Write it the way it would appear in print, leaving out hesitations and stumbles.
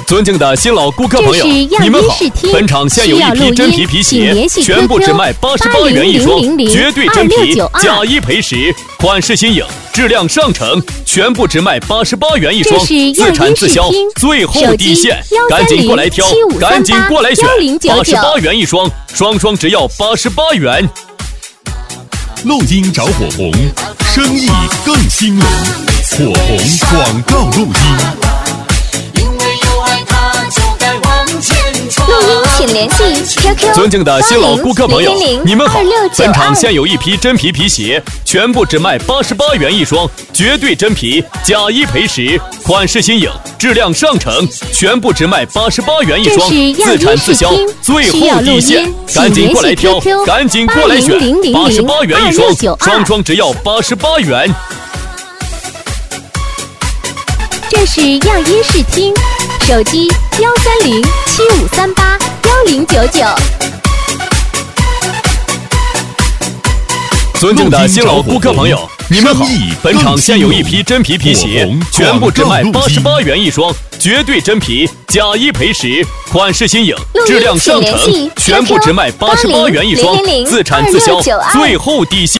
尊敬的新老顾客朋友，你们好！本场现有一批真皮皮鞋，全部只卖88元一双，绝对真皮，假1赔10，款式新颖，质量上乘，全部只卖88元一双，自产自销，最后底线，赶紧过来挑，赶紧过来选，88元一双，双双只要88元。 录音找火红，生意更兴隆，火红广告录音。 录音请联系 QQ。 尊敬的新老顾客朋友，你们好！ 269 本场现有一批真皮皮鞋，全部只卖88元一双，绝对真皮，假1赔10，款式新颖，质量上乘，全部只卖88元一双，自产自销，最后底线，赶紧过来挑，赶紧过来选，88元一双，双双只要88元。 这是样音视听，手机13075381099。 尊敬的新老顾客朋友，你们好！本场现有一批真皮皮鞋，全部只卖88元一双，绝对真皮，假1赔10，款式新颖，质量上乘，全部只卖88元一双，自产自销，最后底线。